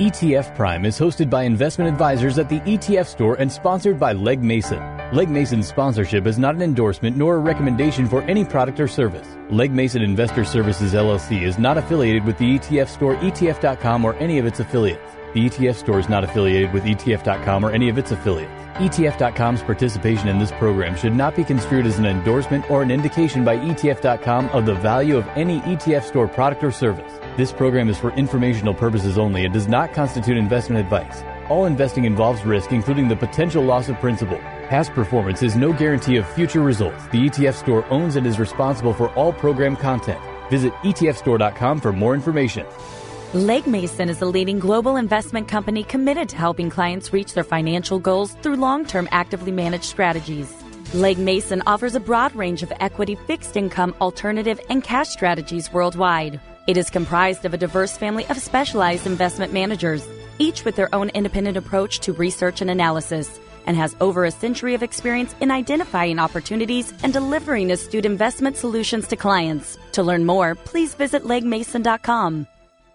ETF Prime is hosted by investment advisors at the ETF Store and sponsored by Legg Mason. Legg Mason's sponsorship is not an endorsement nor a recommendation for any product or service. Legg Mason Investor Services LLC is not affiliated with the ETF Store, ETF.com, or any of its affiliates. The ETF Store is not affiliated with ETF.com or any of its affiliates. ETF.com's participation in this program should not be construed as an endorsement or an indication by ETF.com of the value of any ETF Store product or service. This program is for informational purposes only and does not constitute investment advice. All investing involves risk, including the potential loss of principal. Past performance is no guarantee of future results. The ETF Store owns and is responsible for all program content. Visit etfstore.com for more information. Legg Mason is a leading global investment company committed to helping clients reach their financial goals through long-term actively managed strategies. Legg Mason offers a broad range of equity, fixed income, alternative, and cash strategies worldwide. It is comprised of a diverse family of specialized investment managers, each with their own independent approach to research and analysis, and has over a century of experience in identifying opportunities and delivering astute investment solutions to clients. To learn more, please visit leggmason.com.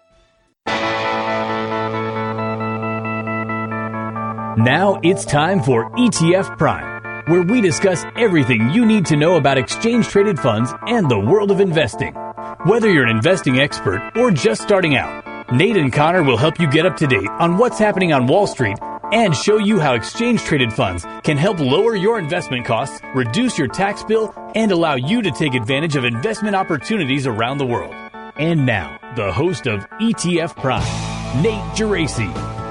Now it's time for ETF Prime, where we discuss everything you need to know about exchange-traded funds and the world of investing. Whether you're an investing expert or just starting out, Nate and Connor will help you get up to date on what's happening on Wall Street and show you how exchange-traded funds can help lower your investment costs, reduce your tax bill, and allow you to take advantage of investment opportunities around the world. And now, the host of ETF Prime, Nate Geraci.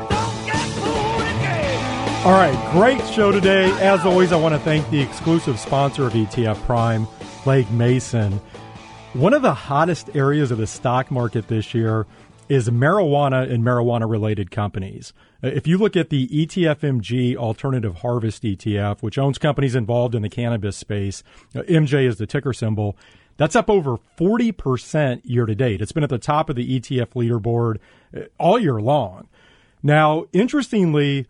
All right, great show today. As always, I want to thank the exclusive sponsor of ETF Prime, Legg Mason. One of the hottest areas of the stock market this year is marijuana and marijuana-related companies. If you look at the ETFMG Alternative Harvest ETF, which owns companies involved in the cannabis space, MJ is the ticker symbol, that's up over 40% year to date. It's been at the top of the ETF leaderboard all year long. Now, interestingly,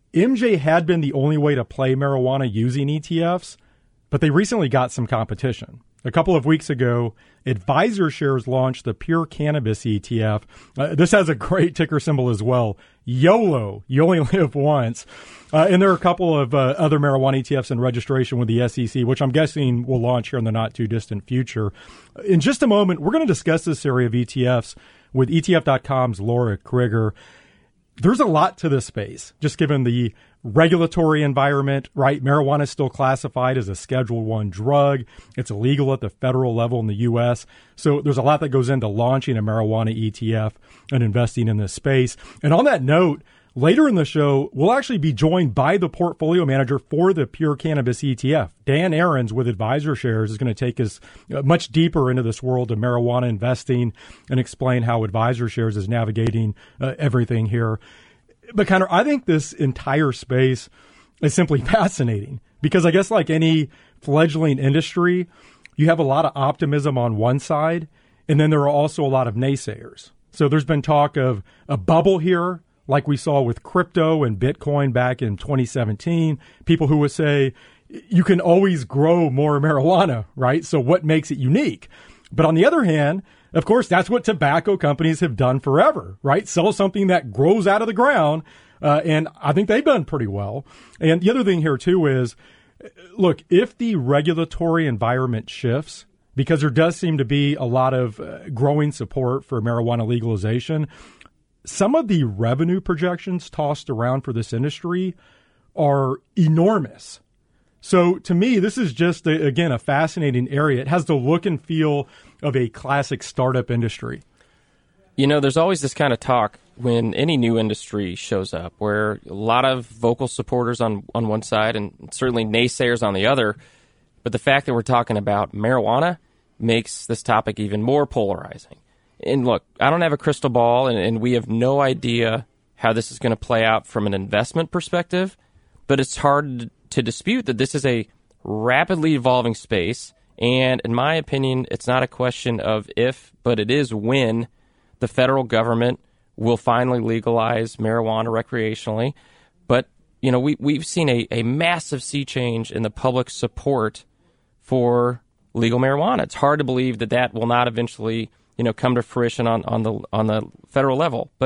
MJ had been the only way to play marijuana using ETFs, but they recently got some competition. A couple of weeks ago, AdvisorShares launched the Pure Cannabis ETF. This has a great ticker symbol as well. YOLO, you only live once. And there are a couple of other marijuana ETFs in registration with the SEC, which I'm guessing will launch here in the not too distant future. In just a moment, we're going to discuss this area of ETFs with ETF.com's Laura Krieger. There's a lot to this space, just given the regulatory environment, right? Marijuana is still classified as a Schedule I drug. It's illegal at the federal level in the U.S. So there's a lot that goes into launching a marijuana ETF and investing in this space. And on that note, later in the show, we'll actually be joined by the portfolio manager for the Pure Cannabis ETF. Dan Aarons with AdvisorShares is going to take us much deeper into this world of marijuana investing and explain how AdvisorShares is navigating everything here. But Connor, I think this entire space is simply fascinating because I guess like any fledgling industry, you have a lot of optimism on one side, and then there are also a lot of naysayers. So there's been talk of a bubble here, like we saw with crypto and Bitcoin back in 2017, people who would say you can always grow more marijuana, right? So what makes it unique? But on the other hand, of course, that's what tobacco companies have done forever, right? Sell something that grows out of the ground. And I think they've done pretty well. And the other thing here, too, is, look, if the regulatory environment shifts, because there does seem to be a lot of growing support for marijuana legalization, some of the revenue projections tossed around for this industry are enormous. So to me, this is just, again, a fascinating area. It has the look and feel of a classic startup industry. You know, there's always this kind of talk when any new industry shows up where a lot of vocal supporters on one side and certainly naysayers on the other. But the fact that we're talking about marijuana makes this topic even more polarizing. And look, I don't have a crystal ball, and we have no idea how this is going to play out from an investment perspective, but it's hard to dispute that this is a rapidly evolving space, and in my opinion, it's not a question of if, but it is when the federal government will finally legalize marijuana recreationally. But, you know, we've seen a massive sea change in the public support for legal marijuana. It's hard to believe that will not eventually, you know, come to fruition on the federal level. But,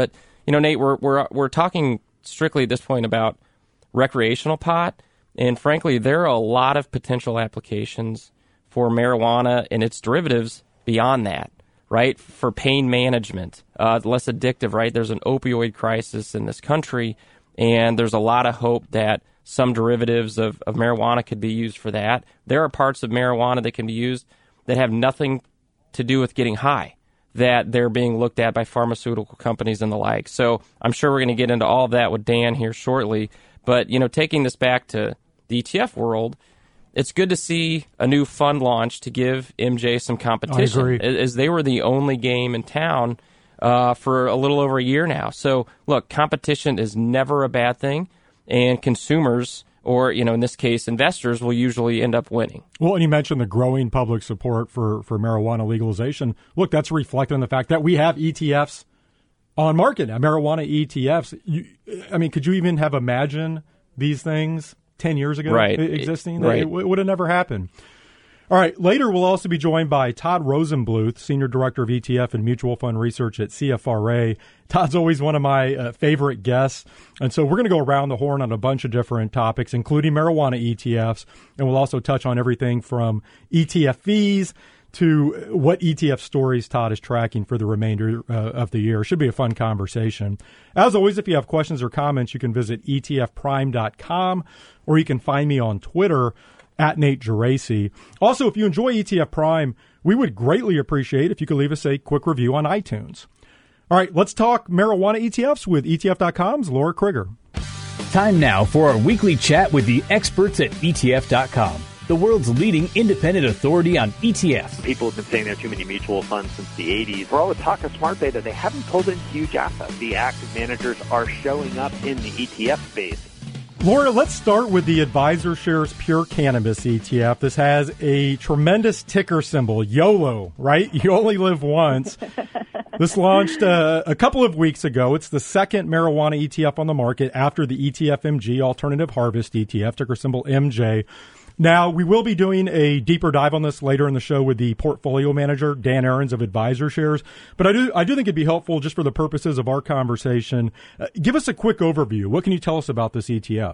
Nate, we're talking strictly at this point about recreational pot, and frankly, there are a lot of potential applications for marijuana and its derivatives beyond that, right? For pain management, less addictive, right? There's an opioid crisis in this country, and there's a lot of hope that some derivatives of marijuana could be used for that. There are parts of marijuana that can be used that have nothing to do with getting high, that they're being looked at by pharmaceutical companies and the like. So I'm sure we're going to get into all of that with Dan here shortly. But, taking this back to the ETF world, it's good to see a new fund launch to give MJ some competition. I agree. As they were the only game in town for a little over a year now. So, look, competition is never a bad thing, and consumers, or, in this case, investors, will usually end up winning. Well, and you mentioned the growing public support for marijuana legalization. Look, that's reflected in the fact that we have ETFs on market now, marijuana ETFs. Could you even have imagined these things 10 years ago existing? Right. It would have never happened. All right, later we'll also be joined by Todd Rosenbluth, Senior Director of ETF and Mutual Fund Research at CFRA. Todd's always one of my favorite guests, and so we're going to go around the horn on a bunch of different topics, including marijuana ETFs, and we'll also touch on everything from ETF fees to what ETF stories Todd is tracking for the remainder of the year. Should be a fun conversation. As always, if you have questions or comments, you can visit etfprime.com, or you can find me on Twitter at Nate Geraci. Also, if you enjoy ETF Prime, we would greatly appreciate if you could leave us a quick review on iTunes. All right, let's talk marijuana ETFs with ETF.com's Laura Krigger. Time now for our weekly chat with the experts at ETF.com, the world's leading independent authority on ETFs. People have been saying there are too many mutual funds since the 80s. For all the talk of smart beta, they haven't pulled in huge assets. The active managers are showing up in the ETF space. Laura, let's start with the AdvisorShares Pure Cannabis ETF. This has a tremendous ticker symbol, YOLO, right? You only live once. This launched a couple of weeks ago. It's the second marijuana ETF on the market after the ETFMG Alternative Harvest ETF, ticker symbol MJ. Now, we will be doing a deeper dive on this later in the show with the portfolio manager, Dan Aarons of AdvisorShares. But I do think it'd be helpful just for the purposes of our conversation. Give us a quick overview. What can you tell us about this ETF?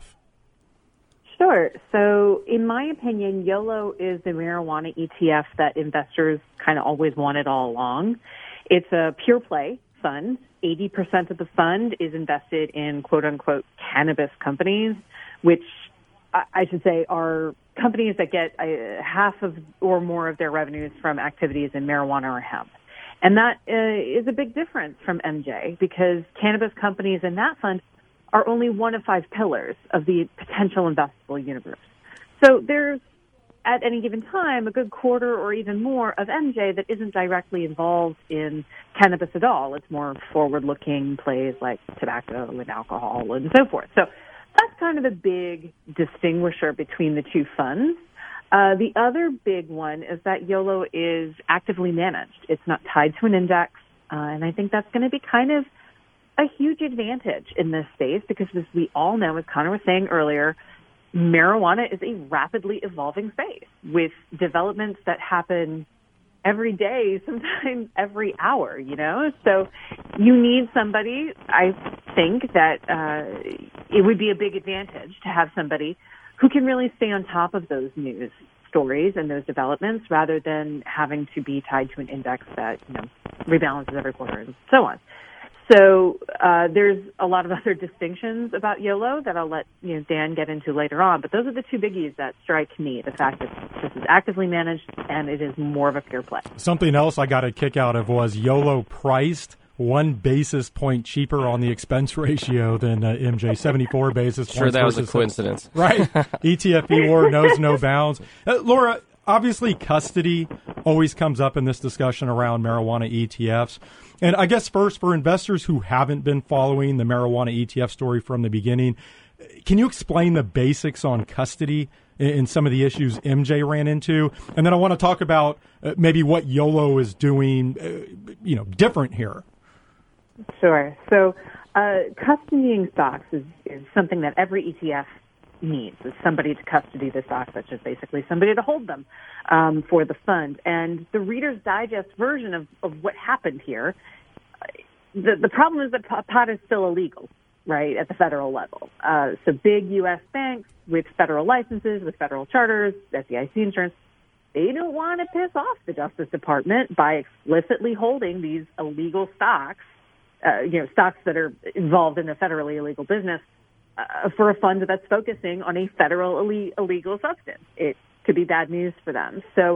Sure. So in my opinion, YOLO is the marijuana ETF that investors kind of always wanted all along. It's a pure play fund. 80% of the fund is invested in quote-unquote cannabis companies, which I should say are companies that get half of or more of their revenues from activities in marijuana or hemp. And that is a big difference from MJ because cannabis companies in that fund are only one of 5 pillars of the potential investable universe. So there's, at any given time, a good quarter or even more of MJ that isn't directly involved in cannabis at all. It's more forward-looking plays like tobacco and alcohol and so forth. So that's kind of the big distinguisher between the two funds. The other big one is that YOLO is actively managed. It's not tied to an index, and I think that's going to be kind of a huge advantage in this space because, as we all know, as Connor was saying earlier, marijuana is a rapidly evolving space with developments that happen every day, sometimes every hour, So you need somebody, I think, that it would be a big advantage to have somebody who can really stay on top of those news stories and those developments rather than having to be tied to an index that, rebalances every quarter and so on. So there's a lot of other distinctions about YOLO that I'll let Dan get into later on, but those are the two biggies that strike me, the fact that this is actively managed and it is more of a pure play. Something else I got a kick out of was YOLO priced 1 basis point cheaper on the expense ratio than MJ, 74 basis points. Sure, that was a coincidence. Right. ETF war knows no bounds. Laura, obviously custody always comes up in this discussion around marijuana ETFs. And I guess first, for investors who haven't been following the marijuana ETF story from the beginning, can you explain the basics on custody and some of the issues MJ ran into? And then I want to talk about maybe what YOLO is doing, different here. Sure. So custodying stocks is something that every ETF needs, is somebody to custody the stocks, which is basically somebody to hold them for the fund. And the Reader's Digest version of what happened here the problem is that pot is still illegal, right, at the federal level. So big U.S. banks with federal licenses, with federal charters, FDIC insurance, they don't want to piss off the Justice Department by explicitly holding these illegal stocks, stocks that are involved in a federally illegal business, for a fund that's focusing on a federal illegal substance. It could be bad news for them. So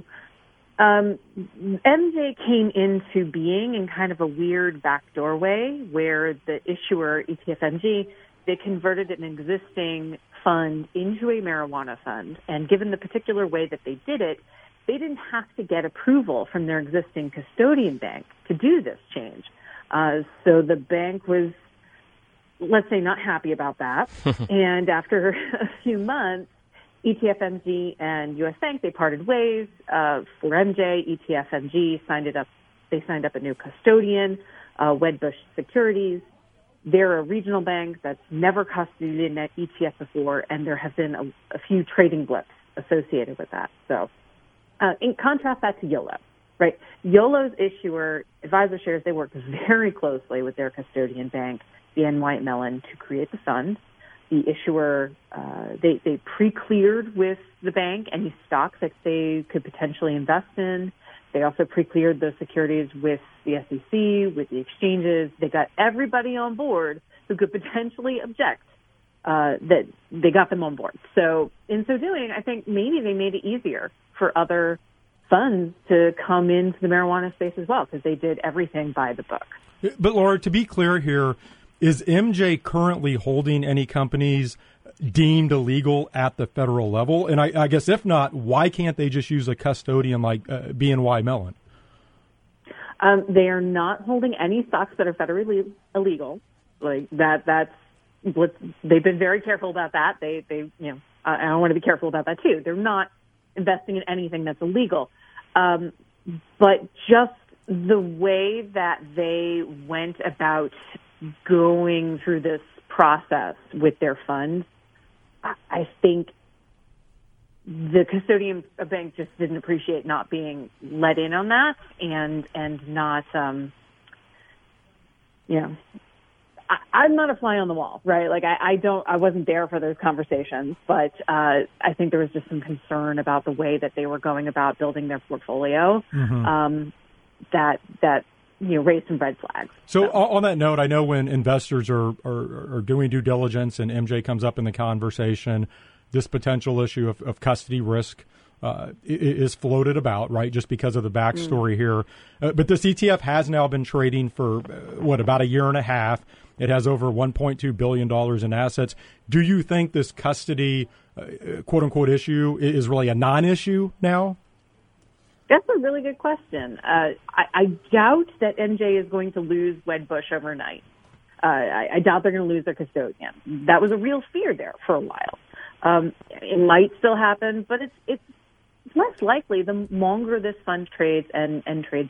MJ came into being in kind of a weird backdoor way where the issuer, ETFMG, they converted an existing fund into a marijuana fund. And given the particular way that they did it, they didn't have to get approval from their existing custodian bank to do this change. So the bank was, let's say, not happy about that. And after a few months, ETFMG and U.S. Bank, they parted ways. For MJ, ETFMG signed up a new custodian, Wedbush Securities. They're a regional bank that's never custodied an ETF before, and there have been a few trading blips associated with that. So in contrast that to YOLO, right? YOLO's issuer, Advisor Shares, they work very closely with their custodian bank, BNY White Mellon, to create the fund. The issuer, they pre-cleared with the bank any stocks that they could potentially invest in. They also pre-cleared those securities with the SEC, with the exchanges. They got everybody on board who could potentially object, that they got them on board. So in so doing, I think maybe they made it easier for other funds to come into the marijuana space as well, because they did everything by the book. But Laura, to be clear here, is MJ currently holding any companies deemed illegal at the federal level? And I guess if not, why can't they just use a custodian like BNY Mellon? They are not holding any stocks that are federally illegal. Like that's they've been very careful about that. I want to be careful about that too. They're not investing in anything that's illegal. But just the way that they went about going through this process with their fund, I think the custodian bank just didn't appreciate not being let in on that, and not, I'm not a fly on the wall, right? Like I wasn't there for those conversations, but I think there was just some concern about the way that they were going about building their portfolio, that raised some red flags. So on that note, I know when investors are doing due diligence and MJ comes up in the conversation, this potential issue of custody risk is floated about, right, just because of the backstory here. But this ETF has now been trading for, about a year and a half. It has over $1.2 billion in assets. Do you think this custody, quote-unquote, issue is really a non-issue now? That's a really good question. I doubt that MJ is going to lose Wedbush overnight. I doubt they're going to lose their custodian. That was a real fear there for a while. It might still happen, but it's less likely the longer this fund trades and trades,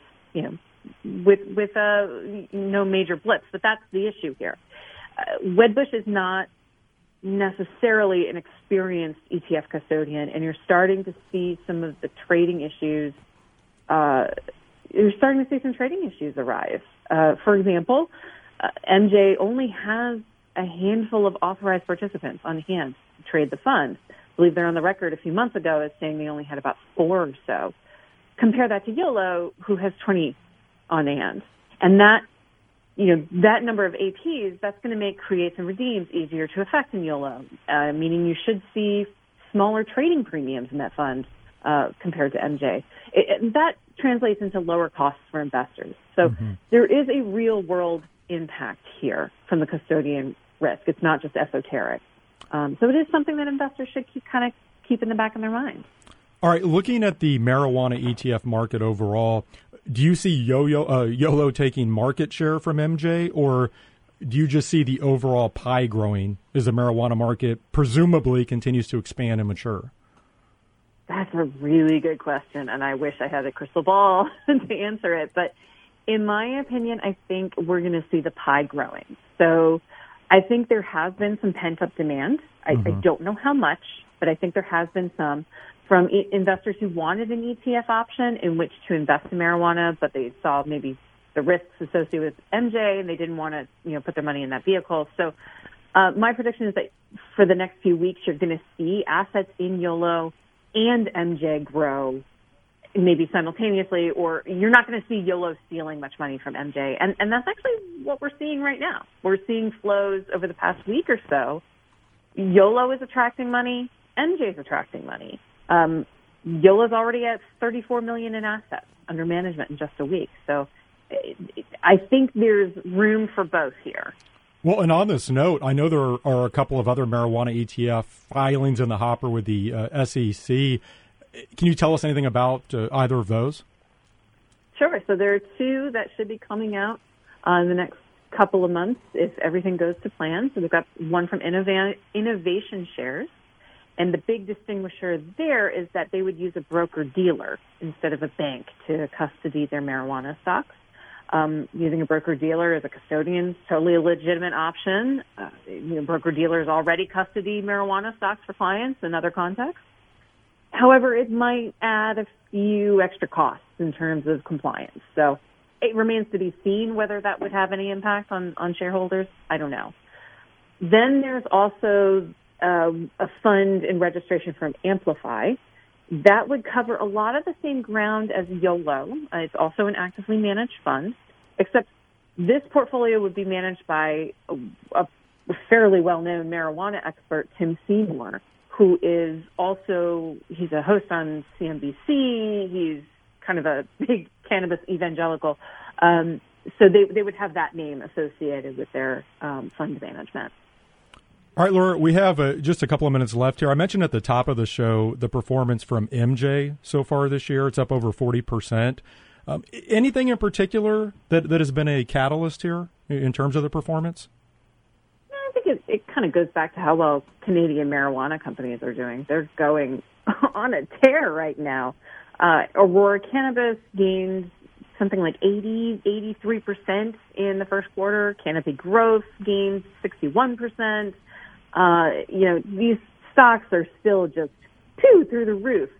with no major blips. But that's the issue here. Wedbush is not necessarily an experienced ETF custodian, and you're starting to see some of the trading issues. You're starting to see some trading issues arise. For example, MJ only has a handful of authorized participants on hand to trade the fund. I believe they're on the record a few months ago as saying they only had about 4 or so. Compare that to YOLO, who has 20 on hand. And that number of APs, that's going to make creates and redeems easier to effect in YOLO, meaning you should see smaller trading premiums in that fund compared to MJ. That translates into lower costs for investors. So there is a real-world impact here from the custodian risk. It's not just esoteric. So it is something that investors should keep in the back of their mind. All right, looking at the marijuana ETF market overall, do you see YOLO taking market share from MJ, or do you just see the overall pie growing as the marijuana market presumably continues to expand and mature? That's a really good question, and I wish I had a crystal ball to answer it. But in my opinion, I think we're going to see the pie growing. So I think there has been some pent-up demand. I don't know how much, but I think there has been some from investors who wanted an ETF option in which to invest in marijuana, but they saw maybe the risks associated with MJ, and they didn't want to, put their money in that vehicle. So my prediction is that for the next few weeks, you're going to see assets in YOLO and MJ grow maybe simultaneously, or you're not going to see YOLO stealing much money from MJ. And that's actually what we're seeing right now. We're seeing flows over the past week or so. YOLO is attracting money. MJ is attracting money. YOLO's already at $34 million in assets under management in just a week. So I think there's room for both here. Well, and on this note, I know there are a couple of other marijuana ETF filings in the hopper with the SEC. Can you tell us anything about either of those? Sure. So there are two that should be coming out in the next couple of months if everything goes to plan. So we've got one from Innovation Shares. And the big distinguisher there is that they would use a broker-dealer instead of a bank to custody their marijuana stocks. Using a broker-dealer as a custodian is totally a legitimate option. Broker-dealers already custody marijuana stocks for clients in other contexts. However, it might add a few extra costs in terms of compliance. So it remains to be seen whether that would have any impact on shareholders. I don't know. Then there's also a fund in registration from Amplify. That would cover a lot of the same ground as YOLO. It's also an actively managed fund, except this portfolio would be managed by a fairly well-known marijuana expert, Tim Seymour, who is also, he's a host on CNBC. He's kind of a big cannabis evangelical. So they would have that name associated with their fund management. All right, Laura, we have just a couple of minutes left here. I mentioned at the top of the show the performance from MJ so far this year. It's up over 40%. Anything in particular that has been a catalyst here in terms of the performance? I think it kind of goes back to how well Canadian marijuana companies are doing. They're going on a tear right now. Aurora Cannabis gained something like 83% in the first quarter. Canopy Growth gained 61%. These stocks are still just through the roof.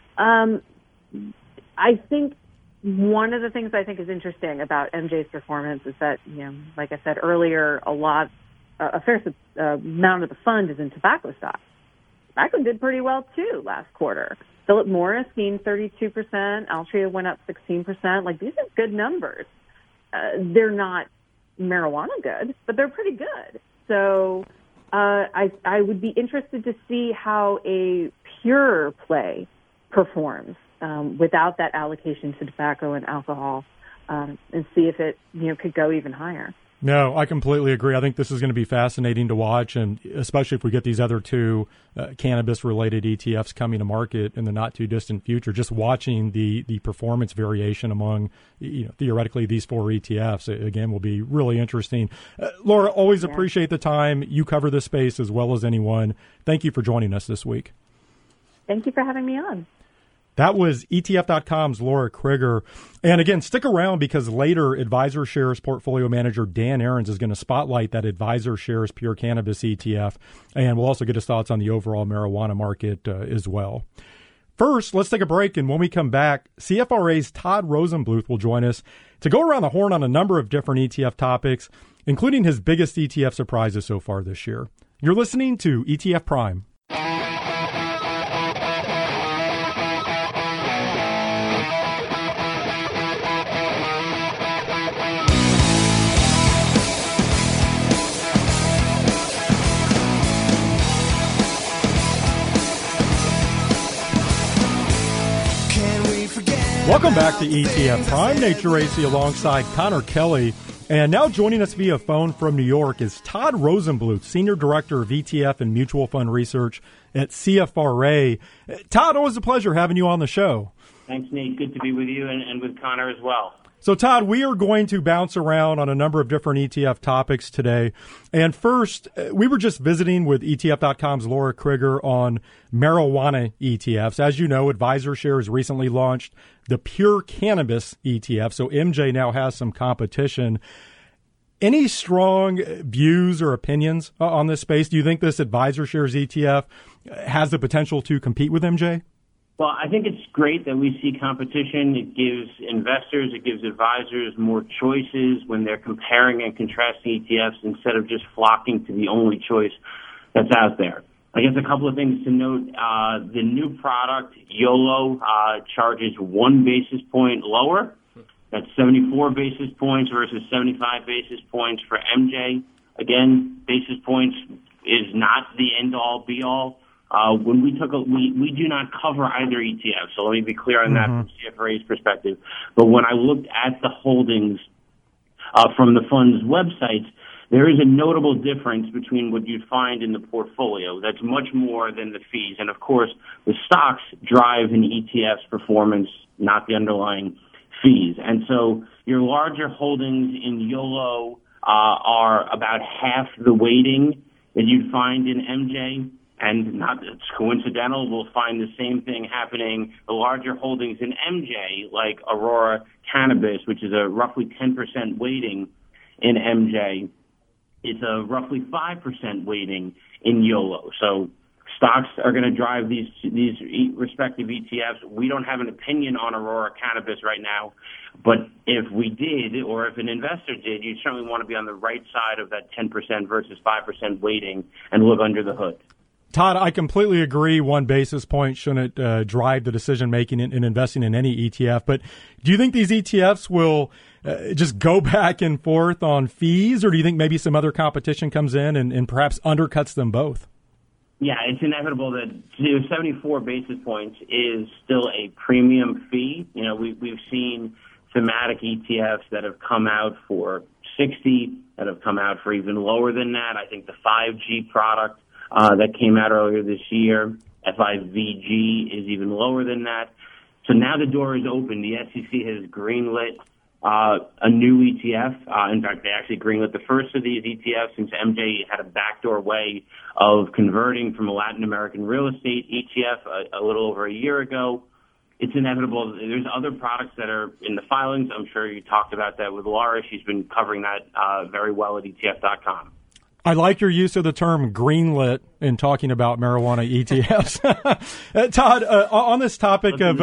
I think one of the things I think is interesting about MJ's performance is that, like I said earlier, a fair amount of the fund is in tobacco stocks. Tobacco did pretty well too last quarter. Philip Morris gained 32%. Altria went up 16%. Like, these are good numbers. They're not marijuana good, but they're pretty good. So I would be interested to see how a pure play performs without that allocation to tobacco and alcohol, and see if it could go even higher. No, I completely agree. I think this is going to be fascinating to watch, and especially if we get these other two cannabis-related ETFs coming to market in the not-too-distant future, just watching the performance variation among, theoretically, these four ETFs, again, will be really interesting. Laura, always appreciate the time. You cover this space as well as anyone. Thank you for joining us this week. Thank you for having me on. That was ETF.com's Laura Krieger. And again, stick around because later Advisor Shares portfolio manager Dan Aarons is going to spotlight that Advisor Shares Pure Cannabis ETF. And we'll also get his thoughts on the overall marijuana market as well. First, let's take a break. And when we come back, CFRA's Todd Rosenbluth will join us to go around the horn on a number of different ETF topics, including his biggest ETF surprises so far this year. You're listening to ETF Prime. Welcome back to ETF Prime. Nate Geraci alongside Connor Kelly. And now joining us via phone from New York is Todd Rosenbluth, Senior Director of ETF and Mutual Fund Research at CFRA. Todd, always a pleasure having you on the show. Thanks, Nate. Good to be with you and with Connor as well. So, Todd, we are going to bounce around on a number of different ETF topics today. And first, we were just visiting with ETF.com's Laura Krieger on marijuana ETFs. As you know, Advisor Shares recently launched the Pure Cannabis ETF, so MJ now has some competition. Any strong views or opinions on this space? Do you think this Advisor Shares ETF has the potential to compete with MJ? Well, I think it's great that we see competition. It gives investors, it gives advisors more choices when they're comparing and contrasting ETFs instead of just flocking to the only choice that's out there. I guess a couple of things to note. The new product, YOLO, charges 1 basis point lower. That's 74 basis points versus 75 basis points for MJ. Again, basis points is not the end-all, be-all. When we do not cover either ETF, so let me be clear on that from CFRA's perspective. But when I looked at the holdings from the fund's websites, there is a notable difference between what you'd find in the portfolio. That's much more than the fees. And, of course, the stocks drive an ETF's performance, not the underlying fees. And so your larger holdings in YOLO are about half the weighting that you'd find in MJ. And not it's coincidental, we'll find the same thing happening. The larger holdings in MJ, like Aurora Cannabis, which is a roughly 10% weighting in MJ, it's a roughly 5% weighting in YOLO. So stocks are going to drive these respective ETFs. We don't have an opinion on Aurora Cannabis right now, but if we did, or if an investor did, you certainly want to be on the right side of that 10% versus 5% weighting and look under the hood. Todd, I completely agree 1 basis point shouldn't drive the decision-making in investing in any ETF. But do you think these ETFs will just go back and forth on fees, or do you think maybe some other competition comes in and perhaps undercuts them both? Yeah, it's inevitable that 74 basis points is still a premium fee. You know, we've seen thematic ETFs that have come out for 60, that have come out for even lower than that. I think the 5G product that came out earlier this year, FIVG, is even lower than that. So now the door is open. The SEC has greenlit a new ETF. In fact, they actually greenlit the first of these ETFs since MJ had a backdoor way of converting from a Latin American real estate ETF a little over a year ago. It's inevitable. There's other products that are in the filings. I'm sure you talked about that with Laura. She's been covering that very well at ETF.com. I like your use of the term greenlit in talking about marijuana ETFs. Todd, on this topic of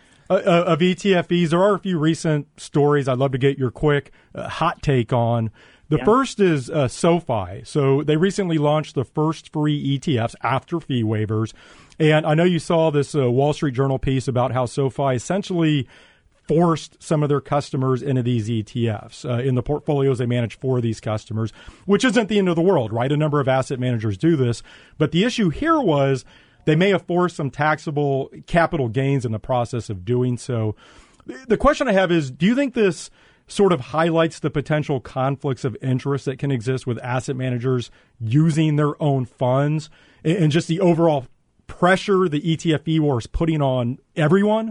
ETF fees, there are a few recent stories I'd love to get your quick hot take on. The first is SoFi. So they recently launched the first free ETFs after fee waivers. And I know you saw this Wall Street Journal piece about how SoFi essentially forced some of their customers into these ETFs in the portfolios they manage for these customers, which isn't the end of the world, right? A number of asset managers do this. But the issue here was they may have forced some taxable capital gains in the process of doing so. The question I have is, do you think this sort of highlights the potential conflicts of interest that can exist with asset managers using their own funds and just the overall pressure the ETF fee war is putting on everyone?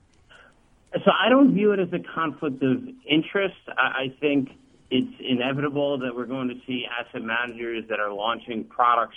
So I don't view it as a conflict of interest. I think it's inevitable that we're going to see asset managers that are launching products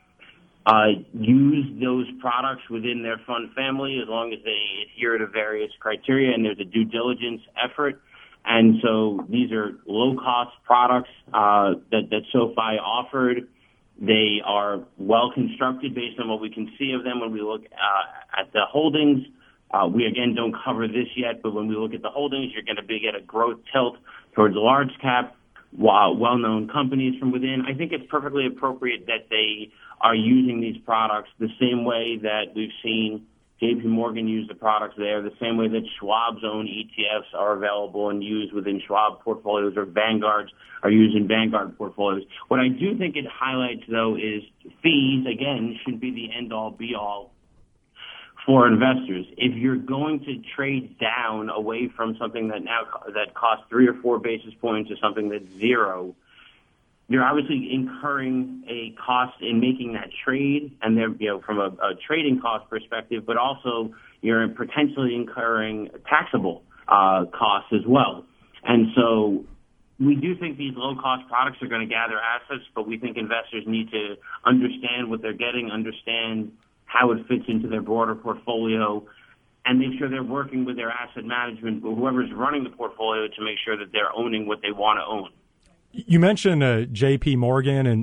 use those products within their fund family as long as they adhere to various criteria and there's a due diligence effort. And so these are low-cost products that SoFi offered. They are well-constructed based on what we can see of them when we look at the holdings. We, again, don't cover this yet, but when we look at the holdings, you're going to get a growth tilt towards large cap, well-known companies from within. I think it's perfectly appropriate that they are using these products the same way that we've seen JP Morgan use the products there, the same way that Schwab's own ETFs are available and used within Schwab portfolios, or Vanguard's are used in Vanguard portfolios. What I do think it highlights, though, is fees, again, should be the end-all, be-all for investors. If you're going to trade down away from something that costs 3 or 4 basis points to something that's zero, you're obviously incurring a cost in making that trade, and from a trading cost perspective, but also you're potentially incurring taxable costs as well. And so we do think these low-cost products are going to gather assets, but we think investors need to understand what they're getting, understand how it fits into their broader portfolio, and make sure they're working with their asset management, whoever's running the portfolio, to make sure that they're owning what they want to own. You mentioned JP Morgan, and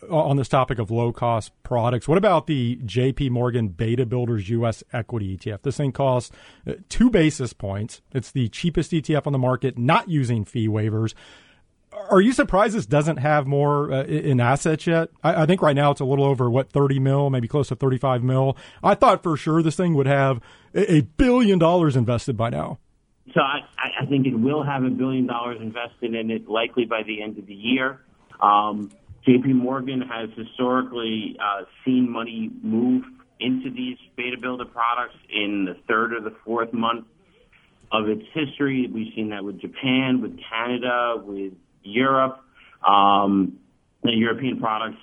on this topic of low-cost products, what about the J.P. Morgan Beta Builders U.S. Equity ETF? This thing costs 2 basis points. It's the cheapest ETF on the market, not using fee waivers. Are you surprised this doesn't have more in assets yet? I think right now it's a little over, $30 mil, maybe close to 35 mil. I thought for sure this thing would have $1 billion invested by now. So I think it will have $1 billion invested in it, likely by the end of the year. J.P. Morgan has historically seen money move into these beta builder products in the third or the fourth month of its history. We've seen that with Japan, with Canada, with Europe. The European products,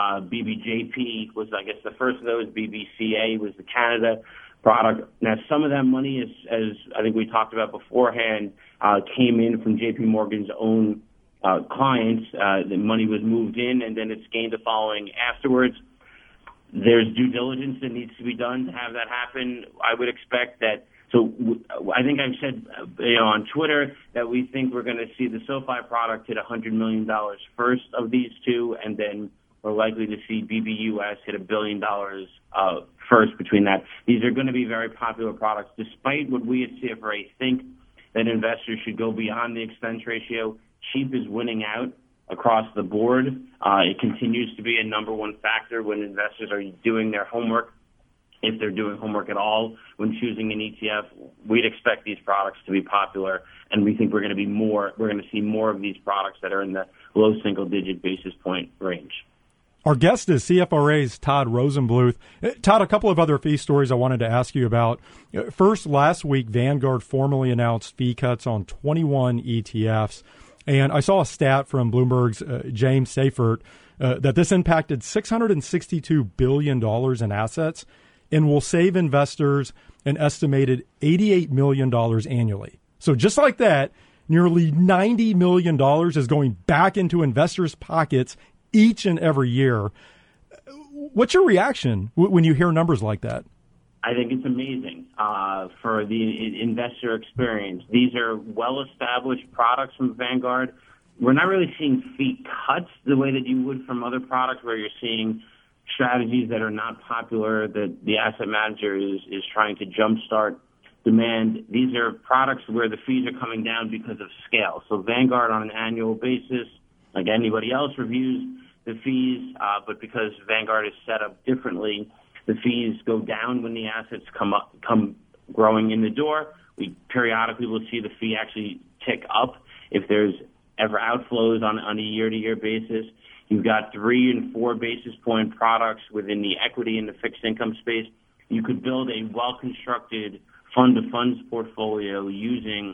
BBJP was, I guess, the first of those. BBCA was the Canada product. Now, some of that money, as I think we talked about beforehand, came in from J.P. Morgan's own clients. The money was moved in, and then it's gained a following afterwards. There's due diligence that needs to be done to have that happen. I would expect that. So I think I've said on Twitter that we think we're going to see the SoFi product hit $100 million first of these two, and then we're likely to see BBUS hit $1 billion first between that. These are going to be very popular products, despite what we at CFRA think that investors should go beyond the expense ratio. Cheap is winning out across the board. It continues to be a number one factor when investors are doing their homework. If they're doing homework at all when choosing an ETF, we'd expect these products to be popular, and we think we're going to see more of these products that are in the low single-digit basis point range. Our guest is CFRA's Todd Rosenbluth. Todd, a couple of other fee stories I wanted to ask you about. First, last week, Vanguard formally announced fee cuts on 21 ETFs, and I saw a stat from Bloomberg's James Seifert that this impacted $662 billion in assets and will save investors an estimated $88 million annually. So just like that, nearly $90 million is going back into investors' pockets each and every year. What's your reaction when you hear numbers like that? I think it's amazing for the investor experience. These are well-established products from Vanguard. We're not really seeing fee cuts the way that you would from other products where you're seeing strategies that are not popular, that the asset manager is trying to jumpstart demand. These are products where the fees are coming down because of scale. So Vanguard on an annual basis, like anybody else, reviews the fees, but because Vanguard is set up differently, the fees go down when the assets come growing in the door. We periodically will see the fee actually tick up if there's ever outflows on a year-to-year basis. You've got 3 and 4 basis point products within the equity and the fixed income space. You could build a well-constructed fund-to-funds portfolio using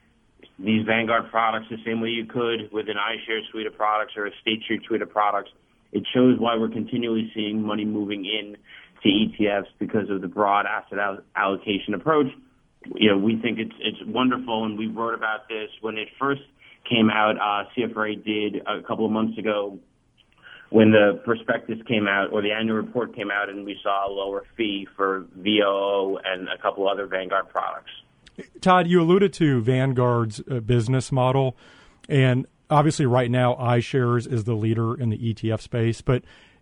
these Vanguard products the same way you could with an iShares suite of products or a State Street suite of products. It shows why we're continually seeing money moving in to ETFs because of the broad asset allocation approach. We think it's wonderful, and we wrote about this when it first came out. CFRA did a couple of months ago when the prospectus came out or the annual report came out, and we saw a lower fee for VOO and a couple other Vanguard products. Todd, you alluded to Vanguard's business model, and obviously right now iShares is the leader in the ETF space, but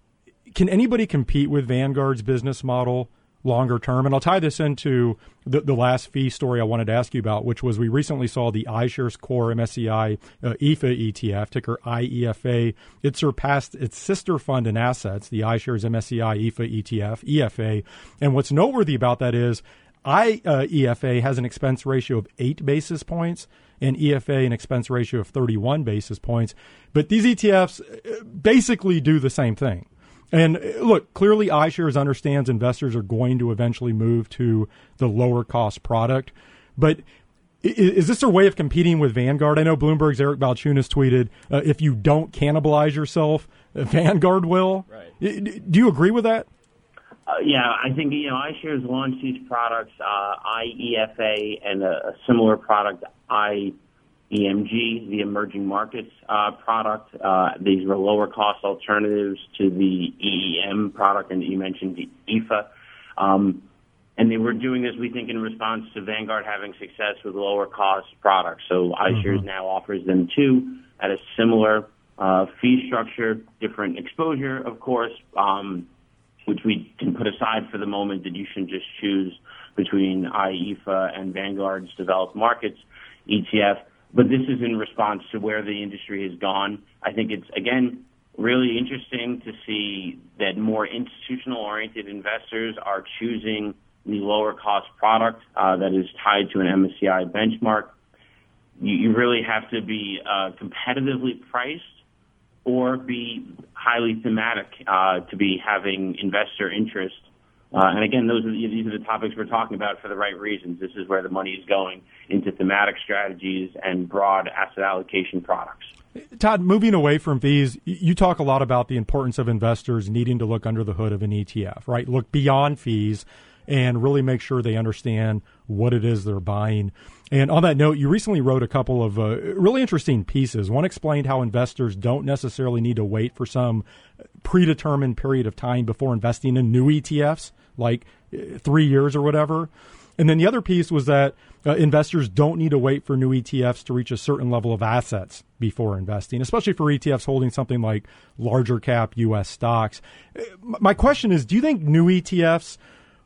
can anybody compete with Vanguard's business model longer term? And I'll tie this into the last fee story I wanted to ask you about, which was we recently saw the iShares Core MSCI EFA ETF, ticker IEFA. It surpassed its sister fund in assets, the iShares MSCI EFA ETF, EFA. And what's noteworthy about that is IEFA has an expense ratio of 8 basis points and EFA an expense ratio of 31 basis points. But these ETFs basically do the same thing. And look, clearly iShares understands investors are going to eventually move to the lower cost product. But is this a way of competing with Vanguard? I know Bloomberg's Eric Balchunas tweeted, if you don't cannibalize yourself, Vanguard will. Right. Do you agree with that? Yeah, I think, iShares launched these products, IEFA and a similar product, EMG, the emerging markets product. These were lower cost alternatives to the EEM product, and you mentioned the EFA. And they were doing this, we think, in response to Vanguard having success with lower cost products. So iShares now offers them too at a similar fee structure, different exposure, of course, which we can put aside for the moment, that you shouldn't just choose between IEFA and Vanguard's developed markets ETF. But this is in response to where the industry has gone. I think it's, again, really interesting to see that more institutional-oriented investors are choosing the lower-cost product that is tied to an MSCI benchmark. You really have to be competitively priced or be highly thematic to be having investor interest. And again, these are the topics we're talking about for the right reasons. This is where the money is going, into thematic strategies and broad asset allocation products. Todd, moving away from fees, you talk a lot about the importance of investors needing to look under the hood of an ETF, right? Look beyond fees and really make sure they understand what it is they're buying. And on that note, you recently wrote a couple of really interesting pieces. One explained how investors don't necessarily need to wait for some predetermined period of time before investing in new ETFs, like 3 years or whatever. And then the other piece was that investors don't need to wait for new ETFs to reach a certain level of assets before investing, especially for ETFs holding something like larger cap U.S. stocks. My question is, do you think new ETFs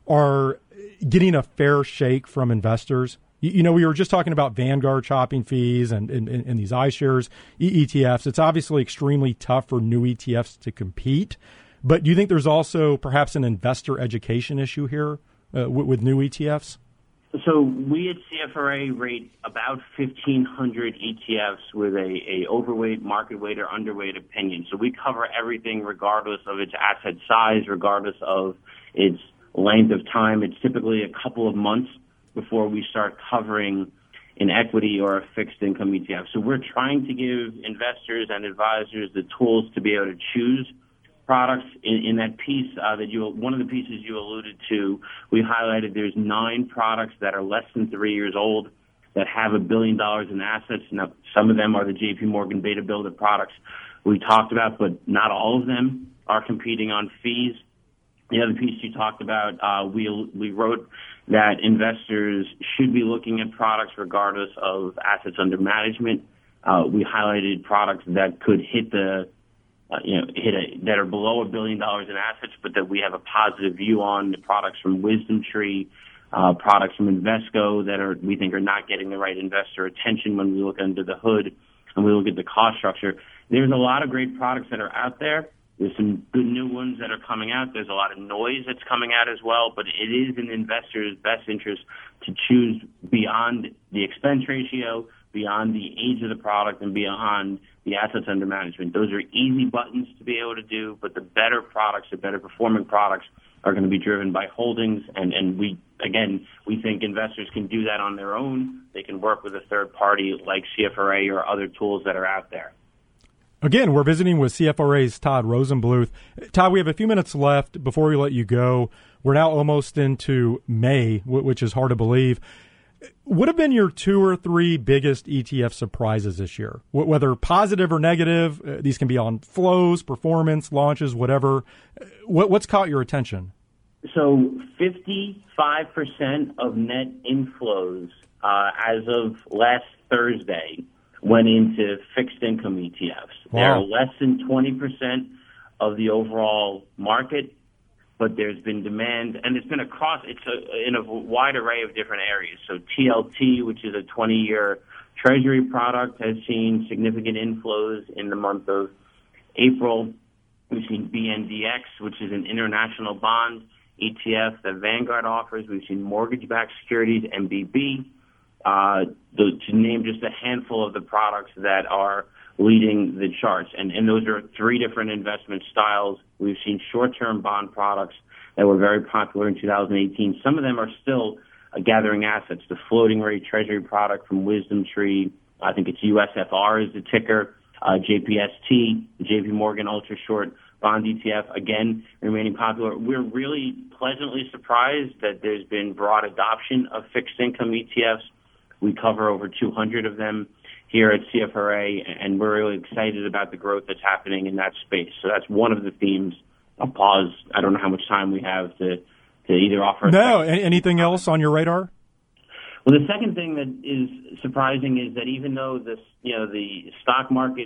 are getting a fair shake from investors? You know, we were just talking about Vanguard chopping fees and these iShares ETFs. It's obviously extremely tough for new ETFs to compete. But do you think there's also perhaps an investor education issue here with new ETFs? So we at CFRA rate about 1,500 ETFs with a overweight, market weight, or underweight opinion. So we cover everything regardless of its asset size, regardless of its length of time. It's typically a couple of months before we start covering an equity or a fixed income ETF. So we're trying to give investors and advisors the tools to be able to choose products. In that piece one of the pieces you alluded to, we highlighted there's 9 products that are less than 3 years old that have $1 billion in assets. Now, some of them are the JP Morgan Beta Builder products we talked about, but not all of them are competing on fees. The other piece you talked about, we wrote that investors should be looking at products regardless of assets under management. We highlighted products that could hit that are below $1 billion in assets, but that we have a positive view on. The products from WisdomTree, products from Invesco that we think are not getting the right investor attention when we look under the hood and we look at the cost structure. There's a lot of great products that are out there. There's some good new ones that are coming out. There's a lot of noise that's coming out as well, but it is in investors' best interest to choose beyond the expense ratio, beyond the age of the product, and beyond the assets under management. Those are easy buttons to be able to do, but the better products, the better performing products are going to be driven by holdings. And we think investors can do that on their own. They can work with a third party like CFRA or other tools that are out there. Again, we're visiting with CFRA's Todd Rosenbluth. Todd, we have a few minutes left before we let you go. We're now almost into May, which is hard to believe. What have been your 2 or 3 biggest ETF surprises this year? Whether positive or negative, these can be on flows, performance, launches, whatever. What's caught your attention? So 55% of net inflows as of last Thursday went into fixed income ETFs. Wow. They're less than 20% of the overall market, but there's been demand, and it's been in a wide array of different areas. So TLT, which is a 20-year treasury product, has seen significant inflows in the month of April. We've seen BNDX, which is an international bond ETF that Vanguard offers. We've seen mortgage-backed securities, MBB. To name just a handful of the products that are leading the charts. And those are 3 different investment styles. We've seen short-term bond products that were very popular in 2018. Some of them are still gathering assets. The floating rate treasury product from WisdomTree, I think it's USFR is the ticker, JPST, the JP Morgan Ultra Short Bond ETF, again, remaining popular. We're really pleasantly surprised that there's been broad adoption of fixed income ETFs. We cover over 200 of them here at CFRA, and we're really excited about the growth that's happening in that space. So that's one of the themes. I'll pause. I don't know how much time we have to either offer. No, anything else on your radar? Well, the second thing that is surprising is that even though the stock market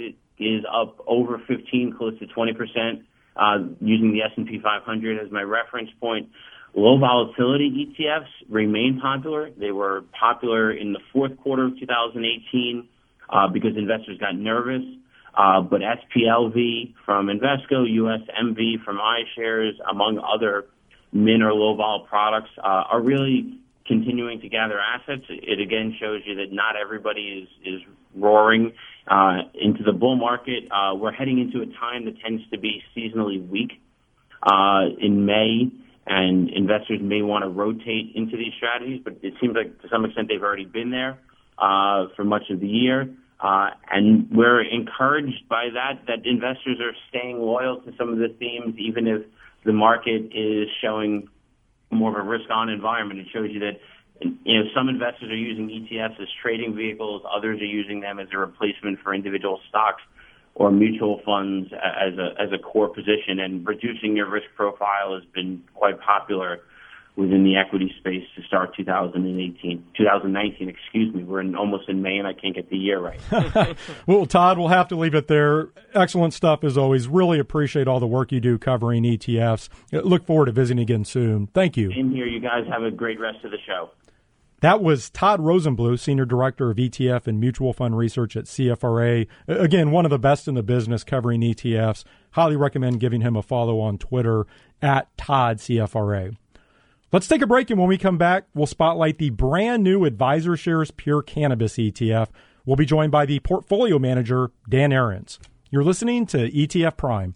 is up over 15, close to 20%, using the S&P 500 as my reference point. Low volatility ETFs remain popular. They were popular in the fourth quarter of 2018 because investors got nervous. But SPLV from Invesco, USMV from iShares, among other min or low vol products, are really continuing to gather assets. It again shows you that not everybody is roaring into the bull market. We're heading into a time that tends to be seasonally weak in May, and investors may want to rotate into these strategies, but it seems like to some extent they've already been there for much of the year. And we're encouraged by that investors are staying loyal to some of the themes, even if the market is showing more of a risk-on environment. It shows you that, some investors are using ETFs as trading vehicles, others are using them as a replacement for individual stocks or mutual funds as a core position, and reducing your risk profile has been quite popular within the equity space to start 2019, excuse me. We're almost in May, and I can't get the year right. Well, Todd, we'll have to leave it there. Excellent stuff as always. Really appreciate all the work you do covering ETFs. Look forward to visiting again soon. Thank you. In here, you guys have a great rest of the show. That was Todd Rosenbluth, Senior Director of ETF and Mutual Fund Research at CFRA. Again, one of the best in the business covering ETFs. Highly recommend giving him a follow on Twitter at ToddCFRA. Let's take a break, and when we come back, we'll spotlight the brand new AdvisorShares Pure Cannabis ETF. We'll be joined by the portfolio manager, Dan Ahrens. You're listening to ETF Prime.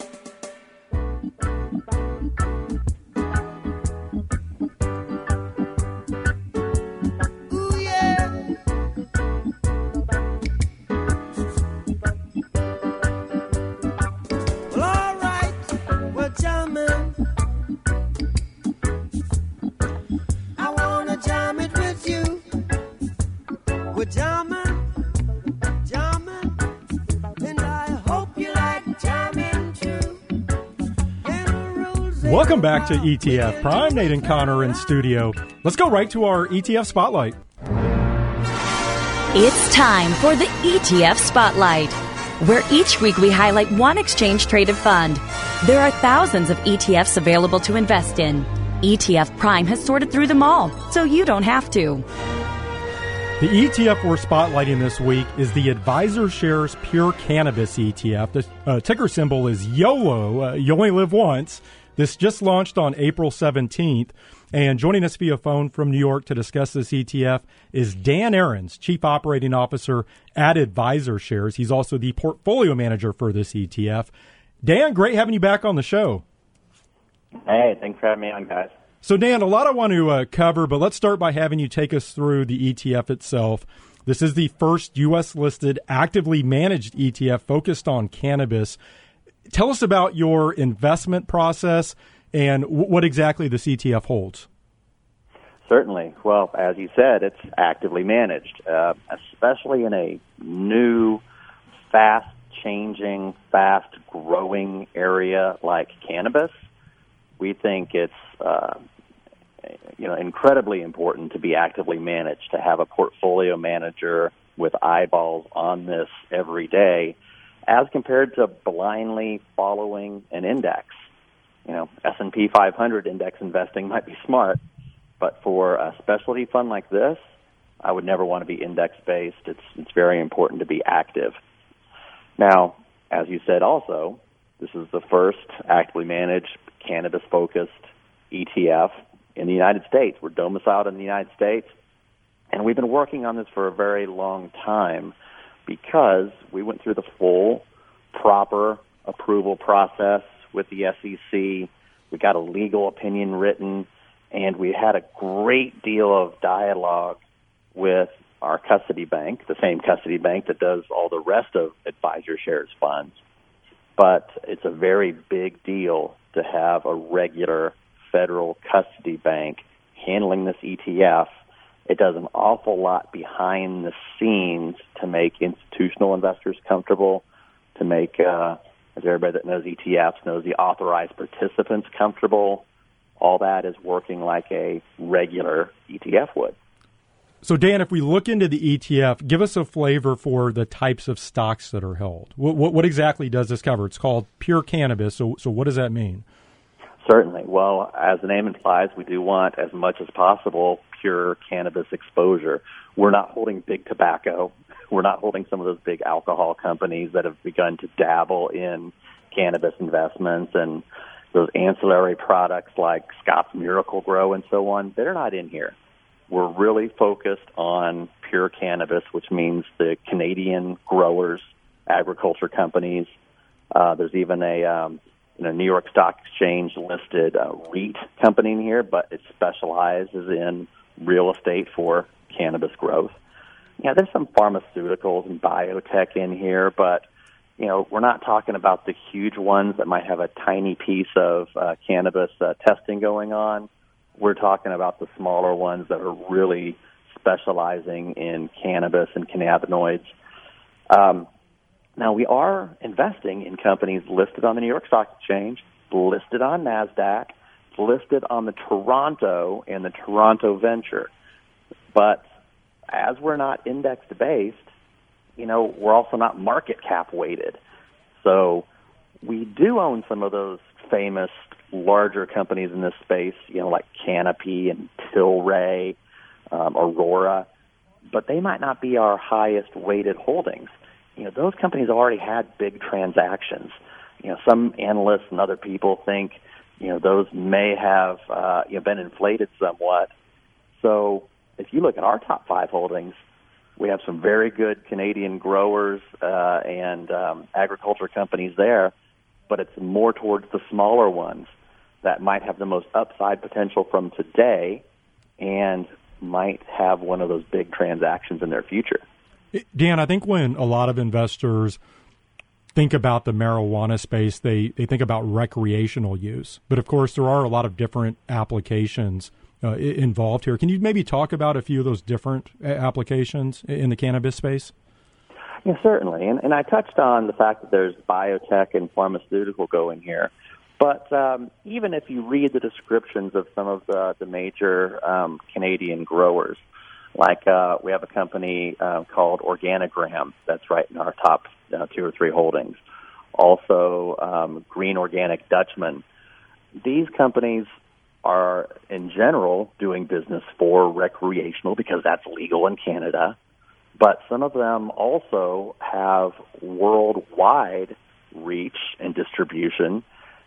Welcome back to ETF Prime. Nathan Connor in studio. Let's go right to our ETF Spotlight. It's time for the ETF Spotlight, where each week we highlight one exchange-traded fund. There are thousands of ETFs available to invest in. ETF Prime has sorted through them all, so you don't have to. The ETF we're spotlighting this week is the AdvisorShares Pure Cannabis ETF. The ticker symbol is YOLO. You only live once. This just launched on April 17th. And joining us via phone from New York to discuss this ETF is Dan Ahrens, Chief Operating Officer at AdvisorShares. He's also the portfolio manager for this ETF. Dan, great having you back on the show. Hey, thanks for having me on, guys. So, Dan, a lot I want to cover, but let's start by having you take us through the ETF itself. This is the first U.S.-listed, actively managed ETF focused on cannabis. Tell us about your investment process and what exactly this ETF holds. Certainly. Well, as you said, it's actively managed, especially in a new, fast-changing, fast-growing area like cannabis. We think it's incredibly important to be actively managed, to have a portfolio manager with eyeballs on this every day, as compared to blindly following an index. S&P 500 index investing might be smart, but for a specialty fund like this, I would never want to be index-based. It's very important to be active. Now, as you said also, this is the first actively managed cannabis-focused ETF in the United States. We're domiciled in the United States, and we've been working on this for a very long time because we went through the full, proper approval process with the SEC. We got a legal opinion written, and we had a great deal of dialogue with our custody bank, the same custody bank that does all the rest of AdvisorShares funds. But it's a very big deal to have a regular federal custody bank handling this ETF. It does an awful lot behind the scenes to make institutional investors comfortable, to make, as everybody that knows ETFs knows, the authorized participants comfortable. All that is working like a regular ETF would. So, Dan, if we look into the ETF, give us a flavor for the types of stocks that are held. What exactly does this cover? It's called Pure Cannabis. So what does that mean? Certainly. Well, as the name implies, we do want as much as possible pure cannabis exposure. We're not holding big tobacco. We're not holding some of those big alcohol companies that have begun to dabble in cannabis investments and those ancillary products like Scott's Miracle-Gro and so on. They're not in here. We're really focused on pure cannabis, which means the Canadian growers, agriculture companies. There's even a New York Stock Exchange listed REIT company in here, but it specializes in real estate for cannabis growth. There's some pharmaceuticals and biotech in here, but we're not talking about the huge ones that might have a tiny piece of cannabis testing going on. We're talking about the smaller ones that are really specializing in cannabis and cannabinoids. Now, we are investing in companies listed on the New York Stock Exchange, listed on NASDAQ, listed on the Toronto and the Toronto Venture. But as we're not index-based, we're also not market cap weighted. So we do own some of those famous larger companies in this space, like Canopy and Tilray, Aurora, but they might not be our highest weighted holdings. Those companies already had big transactions. Some analysts and other people think, those may have been inflated somewhat. So if you look at our top 5 holdings, we have some very good Canadian growers and agriculture companies there, but it's more towards the smaller ones that might have the most upside potential from today and might have one of those big transactions in their future. Dan, I think when a lot of investors think about the marijuana space, they think about recreational use. But, of course, there are a lot of different applications involved here. Can you maybe talk about a few of those different applications in the cannabis space? Yeah, certainly. And I touched on the fact that there's biotech and pharmaceutical going here. But even if you read the descriptions of some of the major Canadian growers, like we have a company called Organigram that's right in our top 2 or 3 holdings. Also, Green Organic Dutchman. These companies are, in general, doing business for recreational because that's legal in Canada. But some of them also have worldwide reach and distribution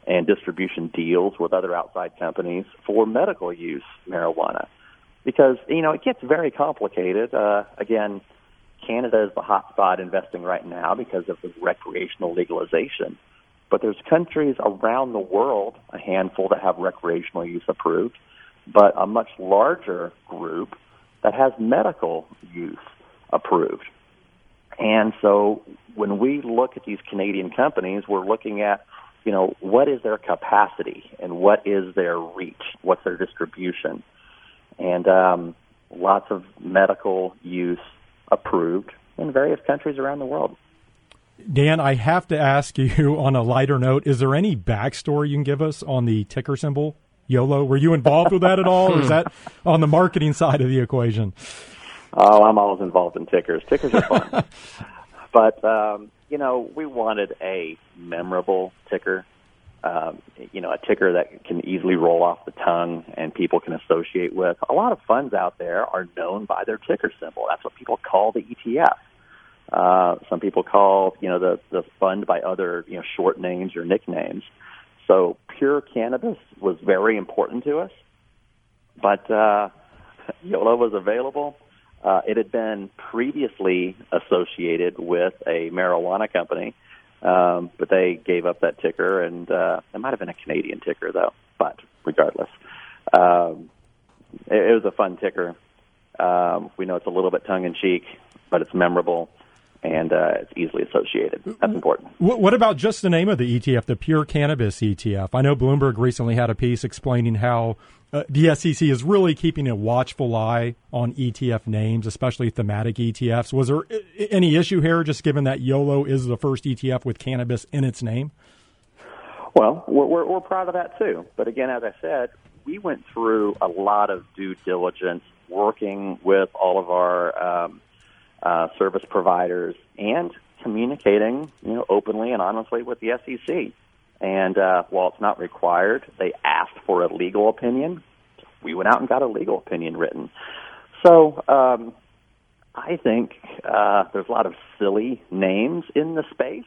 deals with other outside companies for medical use marijuana. Because, it gets very complicated. Again, Canada is the hot spot investing right now because of the recreational legalization. But there's countries around the world, a handful that have recreational use approved, but a much larger group that has medical use approved. And so when we look at these Canadian companies, we're looking at, what is their capacity and what is their reach? What's their distribution? And lots of medical use approved in various countries around the world. Dan, I have to ask you on a lighter note, is there any backstory you can give us on the ticker symbol, YOLO? Were you involved with that at all, or is that on the marketing side of the equation? Oh, I'm always involved in tickers. Tickers are fun. But, we wanted a memorable ticker, a ticker that can easily roll off the tongue and people can associate with. A lot of funds out there are known by their ticker symbol. That's what people call the ETF. Some people call, the fund by other, short names or nicknames. So Pure Cannabis was very important to us, but YOLO was available. It had been previously associated with a marijuana company, but they gave up that ticker, and it might have been a Canadian ticker, though. But regardless, it was a fun ticker. We know it's a little bit tongue-in-cheek, but it's memorable, and it's easily associated. That's important. What about just the name of the ETF, the Pure Cannabis ETF? I know Bloomberg recently had a piece explaining how the SEC is really keeping a watchful eye on ETF names, especially thematic ETFs. Was there any issue here, just given that YOLO is the first ETF with cannabis in its name? Well, we're proud of that, too. But again, as I said, we went through a lot of due diligence working with all of our service providers and communicating, openly and honestly with the SEC. And while it's not required, they asked for a legal opinion. We went out and got a legal opinion written. So I think there's a lot of silly names in the space,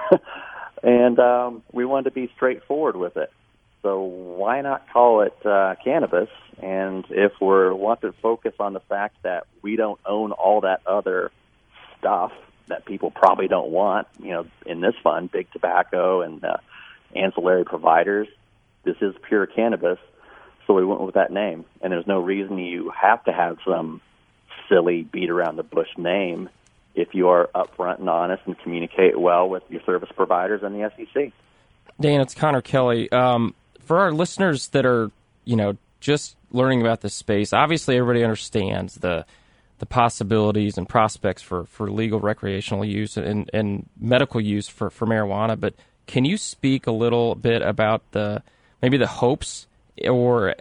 and we wanted to be straightforward with it. So why not call it cannabis? And if we want to focus on the fact that we don't own all that other stuff that people probably don't want, in this fund, big tobacco and ancillary providers, this is pure cannabis. So we went with that name. And there's no reason you have to have some silly beat-around-the-bush name if you are upfront and honest and communicate well with your service providers and the SEC. Dan, it's Connor Kelly. For our listeners that are, just learning about this space, obviously everybody understands the possibilities and prospects for legal recreational use and medical use for marijuana. But can you speak a little bit about maybe the hopes or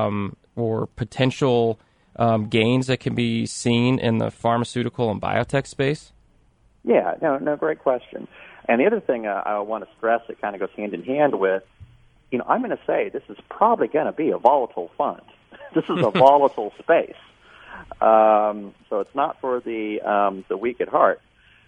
potential gains that can be seen in the pharmaceutical and biotech space? Yeah, no, great question. And the other thing I want to stress that kind of goes hand in hand with, I'm going to say this is probably going to be a volatile fund. This is a volatile space. So it's not for the weak at heart.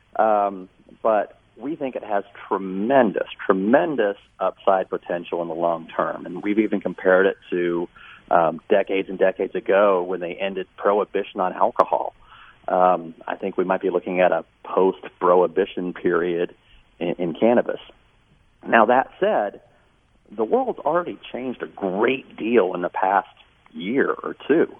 But we think it has tremendous upside potential in the long term. And we've even compared it to decades and decades ago when they ended prohibition on alcohol. I think we might be looking at a post-prohibition period in cannabis. Now, that said, the world's already changed a great deal in the past year or two.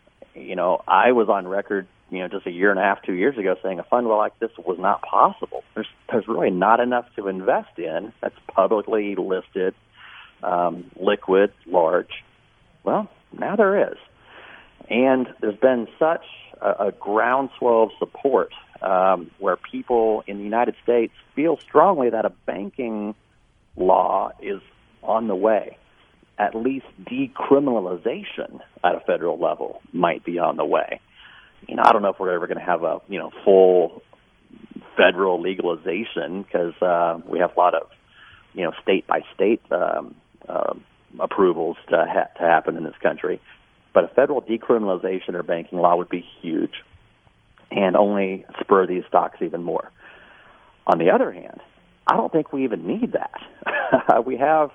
I was on record, just a year and a half, 2 years ago, saying a fund like this was not possible. There's really not enough to invest in that's publicly listed, liquid, large. Well, now there is. And there's been such a groundswell of support where people in the United States feel strongly that a banking law is on the way. At least decriminalization at a federal level might be on the way. I don't know if we're ever going to have a full federal legalization because we have a lot of state by state approvals to happen in this country. But a federal decriminalization or banking law would be huge and only spur these stocks even more. On the other hand, I don't think we even need that. We have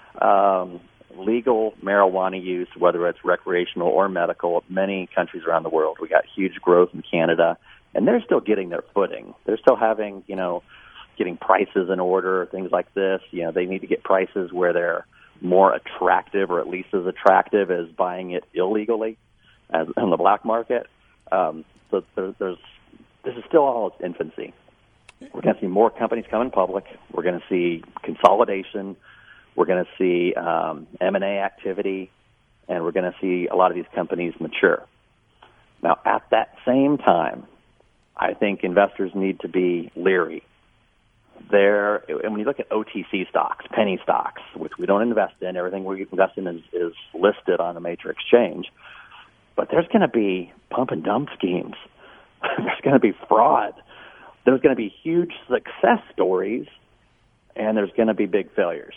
legal marijuana use, whether it's recreational or medical, many countries around the world. We got huge growth in Canada, and they're still getting their footing. They're still having, getting prices in order, things like this. They need to get prices where they're more attractive, or at least as attractive as buying it illegally as in the black market. So this is still all its infancy. We're going to see more companies coming public. We're going to see consolidation. We're going to see M&A activity, and we're going to see a lot of these companies mature. Now, at that same time, I think investors need to be leery. And when you look at OTC stocks, penny stocks, which we don't invest in, everything we invest in is listed on a major exchange, but there's going to be pump and dump schemes. There's going to be fraud. There's going to be huge success stories, and there's going to be big failures.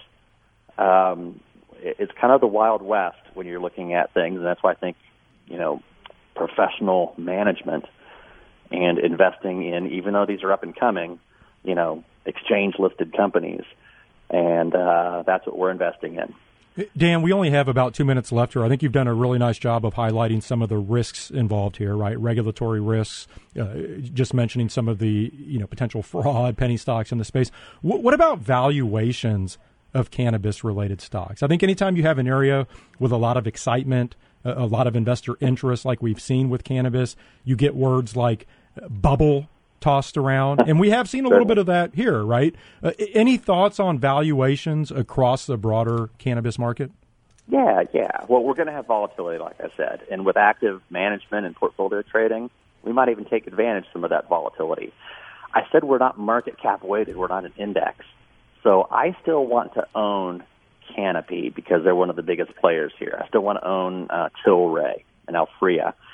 It's kind of the Wild West when you're looking at things, and that's why I think, professional management and investing in, even though these are up and coming, exchange-listed companies, and that's what we're investing in. Dan, we only have about 2 minutes left here. I think you've done a really nice job of highlighting some of the risks involved here, right? Regulatory risks, just mentioning some of the potential fraud, penny stocks in the space. What about valuations of cannabis-related stocks? I think anytime you have an area with a lot of excitement, a lot of investor interest like we've seen with cannabis, you get words like bubble tossed around, and we have seen a little bit of that here, right? Any thoughts on valuations across the broader cannabis market? Yeah. Well, we're going to have volatility, like I said, and with active management and portfolio trading, we might even take advantage of some of that volatility. I said we're not market cap weighted, we're not an index. So I still want to own Canopy because they're one of the biggest players here. I still want to own Tilray and Alphria.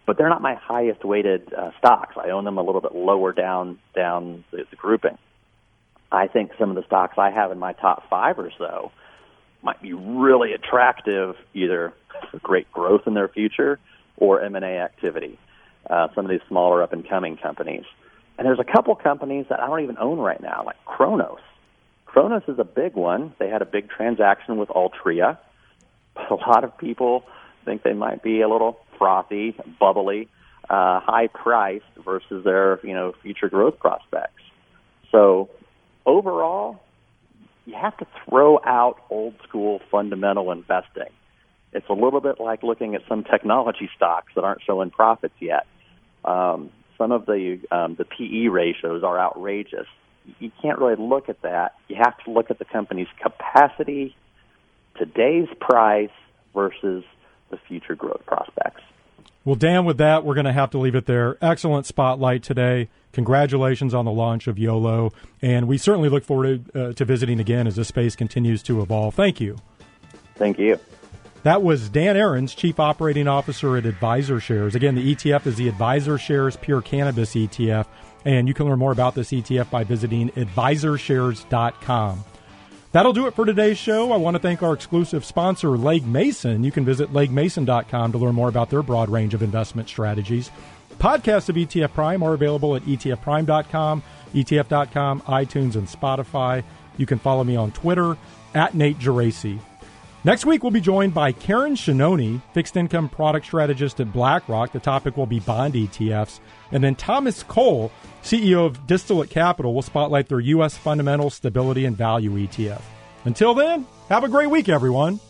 but they're not my highest weighted stocks. I own them a little bit lower down the grouping. I think some of the stocks I have in my top 5 or so might be really attractive, either for great growth in their future or M&A activity. Some of these smaller up-and-coming companies. And there's a couple companies that I don't even own right now, like Kronos. Kronos is a big one. They had a big transaction with Altria. But a lot of people think they might be a little frothy, bubbly, high priced versus their future growth prospects. So overall, you have to throw out old school fundamental investing. It's a little bit like looking at some technology stocks that aren't showing profits yet. Some of the PE ratios are outrageous. You can't really look at that. You have to look at the company's capacity, today's price versus the future growth prospects. Well, Dan, with that, we're going to have to leave it there. Excellent spotlight today. Congratulations on the launch of YOLO, and we certainly look forward to visiting again as this space continues to evolve. Thank you. Thank you. That was Dan Ahrens, Chief Operating Officer at AdvisorShares. Again, the ETF is the AdvisorShares Pure Cannabis ETF, and you can learn more about this ETF by visiting AdvisorShares.com. That'll do it for today's show. I want to thank our exclusive sponsor, Legg Mason. You can visit leggmason.com to learn more about their broad range of investment strategies. Podcasts of ETF Prime are available at etfprime.com, etf.com, iTunes, and Spotify. You can follow me on Twitter, @NateGeraci. Next week, we'll be joined by Karen Shannoni, fixed income product strategist at BlackRock. The topic will be bond ETFs. And then Thomas Cole, CEO of Distillate Capital, will spotlight their U.S. fundamental stability and value ETF. Until then, have a great week, everyone.